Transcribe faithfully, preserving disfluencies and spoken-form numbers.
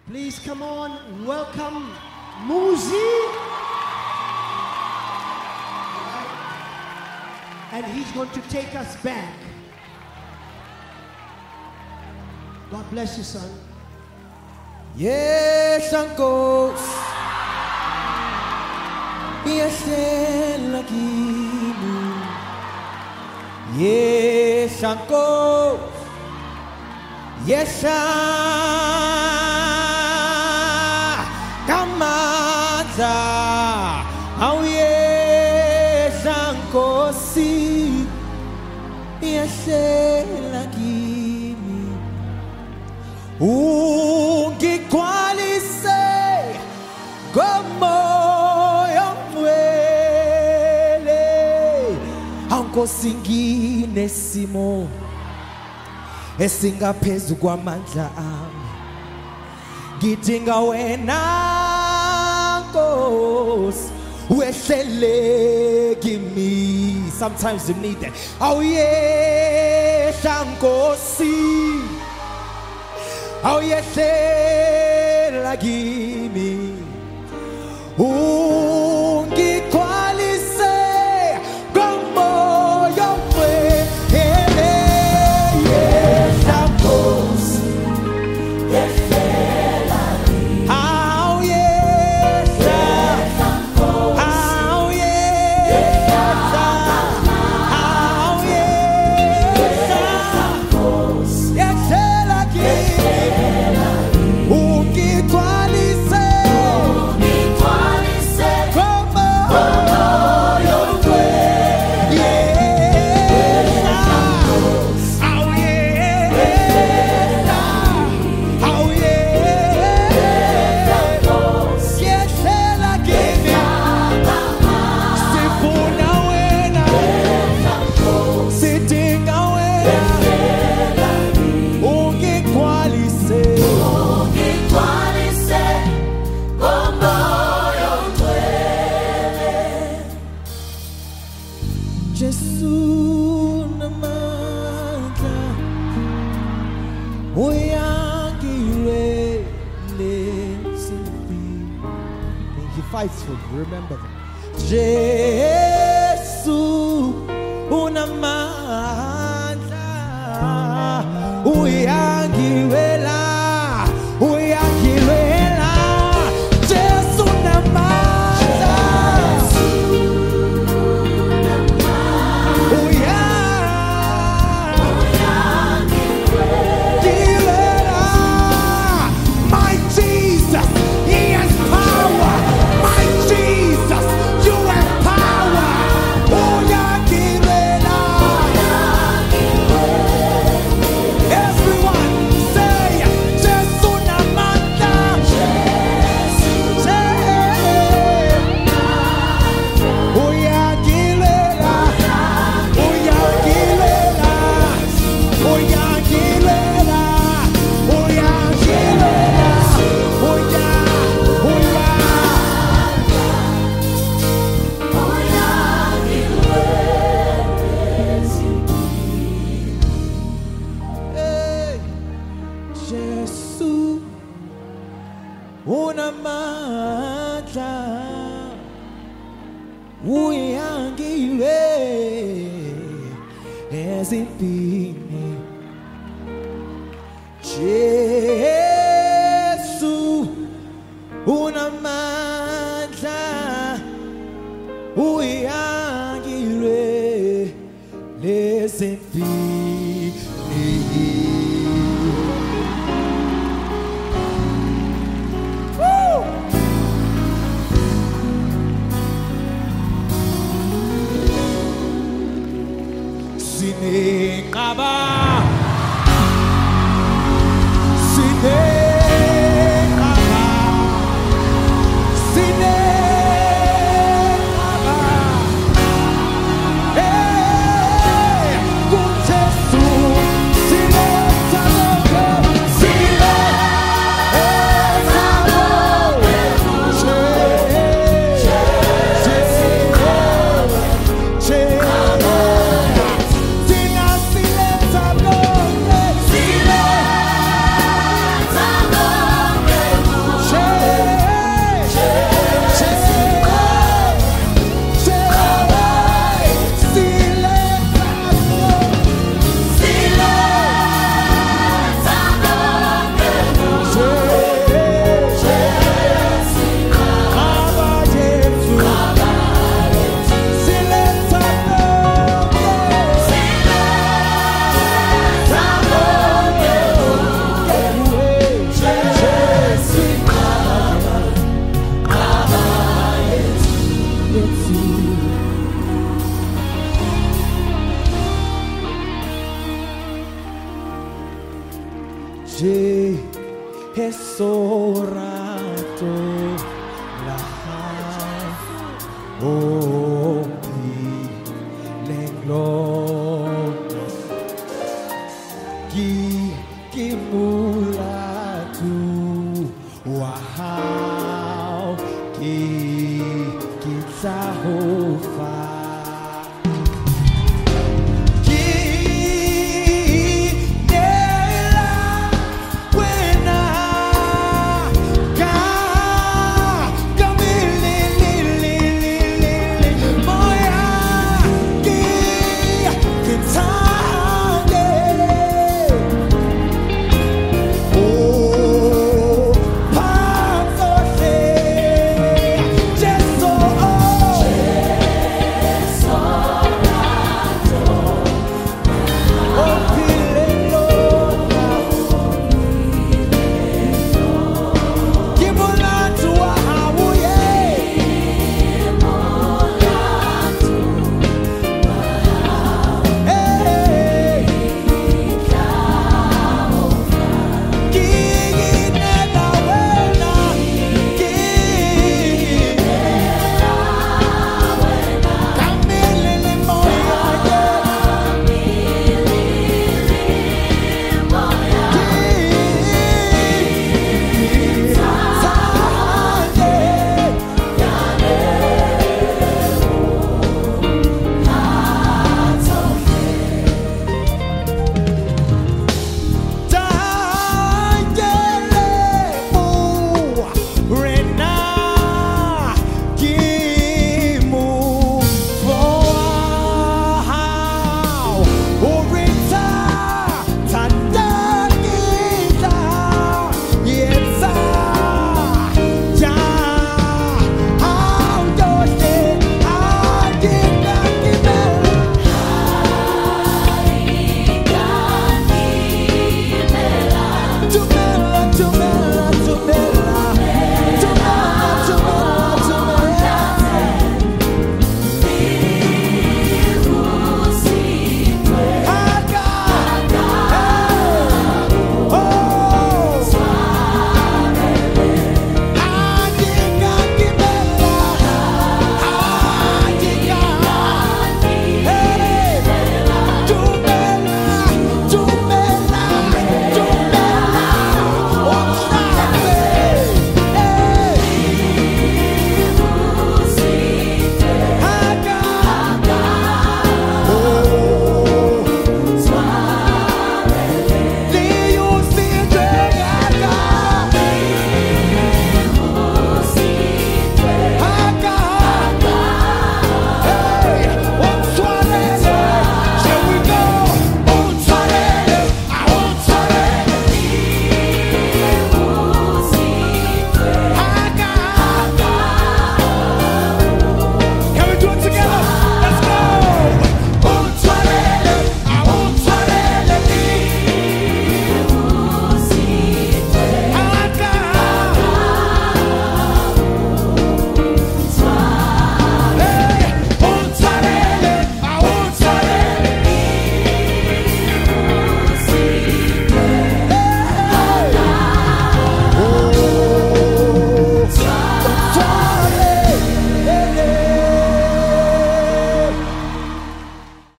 Please come on, welcome Muzi. And he's going to take us back. God bless you, son. Yes, uncles. Yes, lagi. Yes, uncles. Yes, Kamata. Oh, yes, uncles. Yes, lagi. Ungikwalise gomoyo mwele ankosingine simo esingaphezu kwamandla ami ngidinga wena Nkosi wehlele kimi. Sometimes you need that. Oh yes, Nkosi. Oh yes, give me. Ungikwalise gomoyo mwele. Yes, Nkosi. Yes, oh yes, oh yes, oh yes, yes, fights for you. Remember that. Jesus, unamandla, uyangiwela, uyangiwela. Jesus, unamandla, uyangiwela. My Jesus, He has power. Jesus, you have power. Oh, Yakirela. Everyone say, Jesus Namanda. Oh, Yakirela. Oh, Yakirela. Oh, Yakirela. Oh, Yakirela. Oh, yeah. Oh, yeah. Jesus, unamandla, uyangiwe ezimpini. Jesus, unamandla, uyangiwe ezimpini. Sine sorato lahai opi lenglong ki kimulatu wow ki kitsahofa